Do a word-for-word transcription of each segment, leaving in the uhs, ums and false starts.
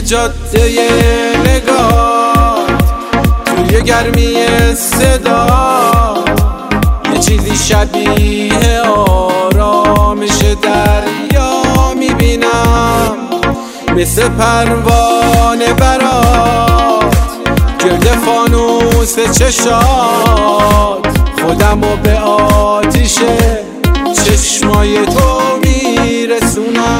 جاده نگاه، توی گرمی صدا، یه چیزی شبیه آرامش دریا میبینم، مثل پروانه برات گرد فانوس چشات، خودمو به آتیش چشمای تو میرسونم.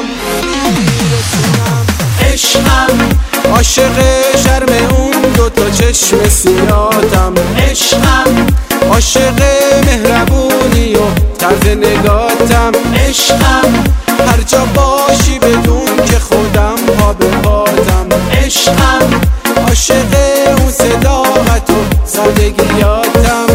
عشقم عاشق شرم اون دوتا چشم سیاتم، عشقم عاشق مهربونی و طرز نگاتم، عشقم هر جا باشی بدون که خودم پا به پاتم، عشقم عاشق اون صداقت و سادگیاتم.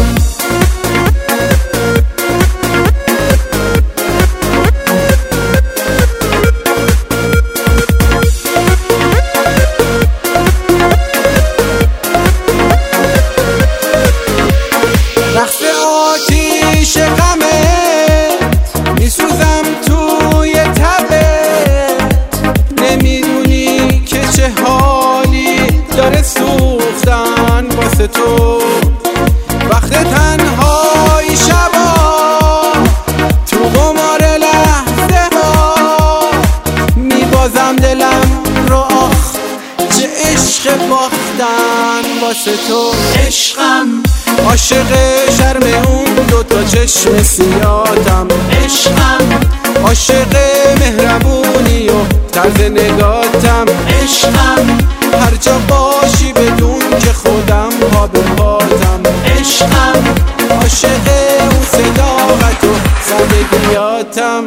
رقص آتیش غمت میسوزم توی تبت، نمیدونی که چه حالی داره سوختن واسه تو. وقت تنهایی شبا تو قمار لحظه ها میبازم دلم رو، آخ چه عشق باختن واسه تو. عشقم عاشق شرم اون دوتا چشم سیاتم، عشقم عاشق مهربونی و طرز نگاتم، عشقم هر جا باشی بدون که خودم پا به پاتم، عشقم عاشق اون صداقت و سادگیاتم.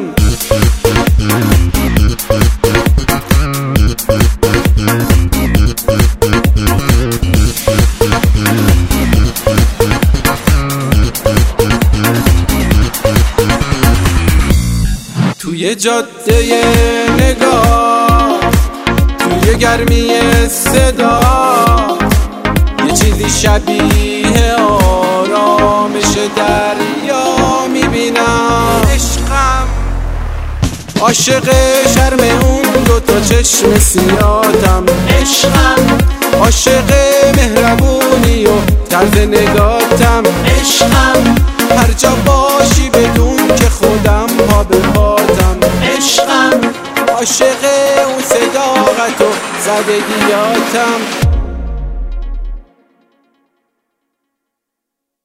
توی جاده نگاه، توی گرمی صدا، یه چیزی شبیه آرامش دریا میبینم. عشقم عاشق شرم اون دوتا چشم سیاتم، عشقم عاشق مهربونی و طرز نگاتم، عشقم هر جا باشی بدون که خودم پا به پاتم، عشقم عاشق اون صداقت و زدگیاتم.